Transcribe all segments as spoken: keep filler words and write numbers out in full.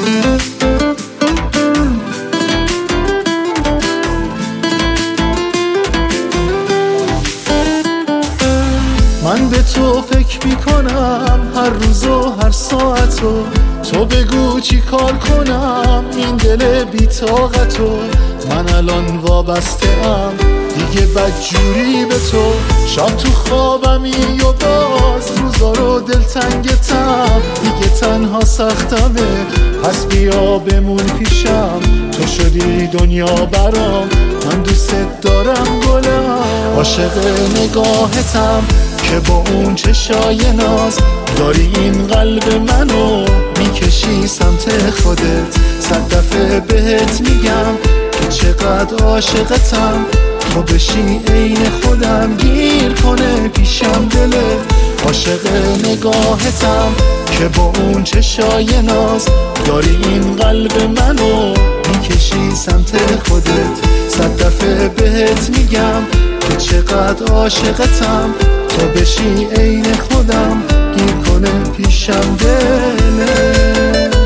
من به تو فکر میکنم هر روز و هر ساعت و تو بگو چی کار کنم این دل بی‌طاقتو. من الان وابسته ام دیگه بدجوری به تو، شب تو خوابمی و باز روزا رو دلتنگتم، دیگه تنها سختمه پس بیا بمون پیشم، تو شدی دنیا برام من دوست دارم گلم. عاشق نگاهتم که با اون چشای ناز داری این قلب منو میکشی سمت خودت، صد دفعه بهت میگم که چقدر عاشقتم، تو بشی عین خودم گیر کنه پیشم دلت. عاشق نگاهتم که با اون چشای ناز داری این قلب منو میکشی سمت خودت، صد دفعه بهت میگم که چقدر عاشقتم، تو بشی عین خودم گیر کنه پیشم دلت.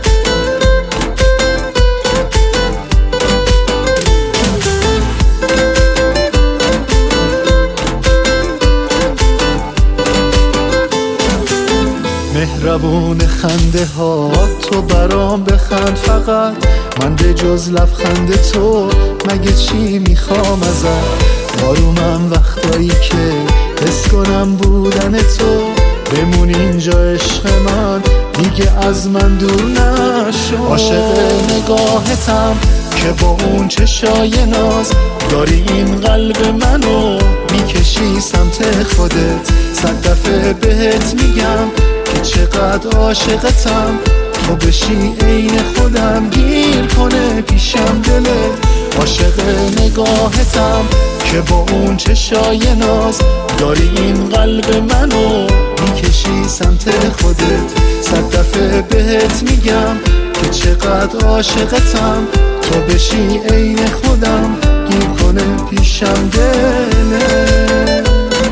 مهربون خنده ها تو برام بخند فقط، من به جز لبخند تو مگه چی میخوام ازت. آرومم وقتایی که حس کنم بودن تو، بمون اینجا عشق من دیگه از من دور نشو. عاشق نگاهتم که با اون چشای ناز داری این قلب منو میکشی سمت خودت، صد دفعه بهت میگم که چقدر عاشقتم، تو بشی عین خودم گیر کنه پیشم دلت. عاشق نگاهتم که با اون چشای ناز داری این قلب منو میکشی سمت خودت، صد دفعه بهت میگم که چقدر عاشقتم، تو بشی عین خودم گیر کنه پیشم دلت.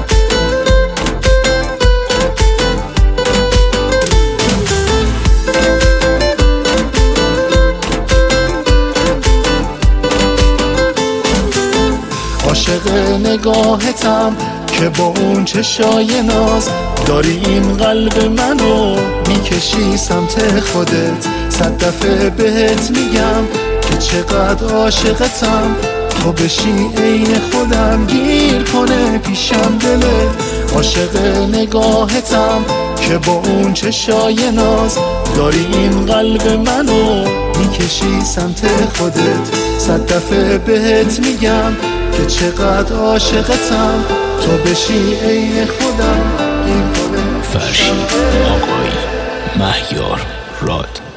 عاشق نگاهتم که با اون چشای ناز داری این قلب منو میکشی سمت خودت، صد دفعه بهت میگم که چقدر عاشقتم، تو بشی عین خودم گیر کنه پیشم دلت. عاشق نگاهتم که با اون چشای ناز داری این قلب منو میکشی سمت خودت، صد دفعه بهت میگم که چقدر عاشقتم، تو بشی عین خودم گیر کنه. فرشید آقایی، مهیار راد.